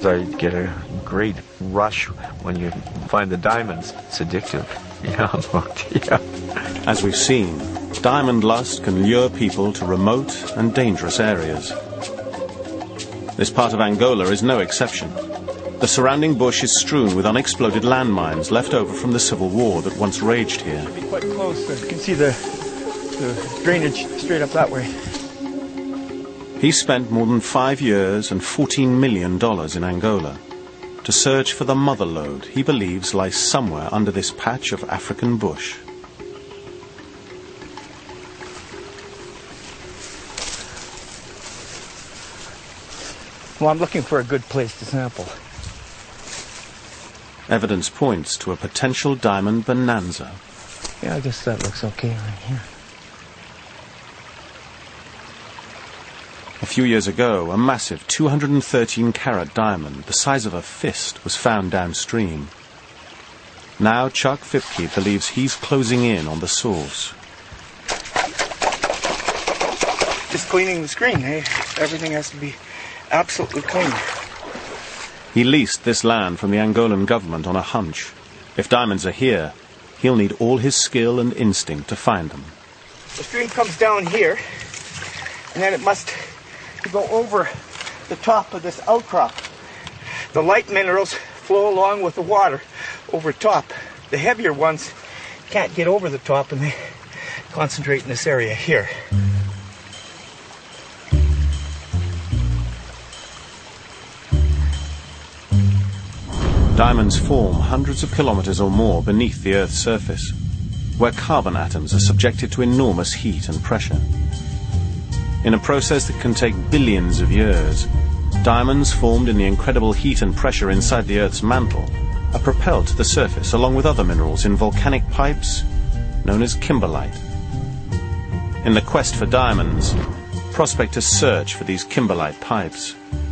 I get a great rush when you find the diamonds. It's addictive. Yeah. As we've seen, diamond lust can lure people to remote and dangerous areas. This part of Angola is no exception. The surrounding bush is strewn with unexploded landmines left over from the civil war that once raged here. Be quite close. You can see the drainage straight up that way. He spent more than 5 years and $14 million in Angola to search for the mother lode he believes lies somewhere under this patch of African bush. Well, I'm looking for a good place to sample. Evidence points to a potential diamond bonanza. Yeah, I guess that looks okay right here. A few years ago, a massive 213-carat diamond the size of a fist was found downstream. Now Chuck Fipke believes he's closing in on the source. Just cleaning the screen, eh? Everything has to be absolutely clean. He leased this land from the Angolan government on a hunch. If diamonds are here, he'll need all his skill and instinct to find them. The stream comes down here, and then it must go over the top of this outcrop. The light minerals flow along with the water over top. The heavier ones can't get over the top, and they concentrate in this area here. Diamonds form hundreds of kilometers or more beneath the Earth's surface, where carbon atoms are subjected to enormous heat and pressure. In a process that can take billions of years, diamonds formed in the incredible heat and pressure inside the Earth's mantle are propelled to the surface along with other minerals in volcanic pipes known as kimberlite. In the quest for diamonds, prospectors search for these kimberlite pipes.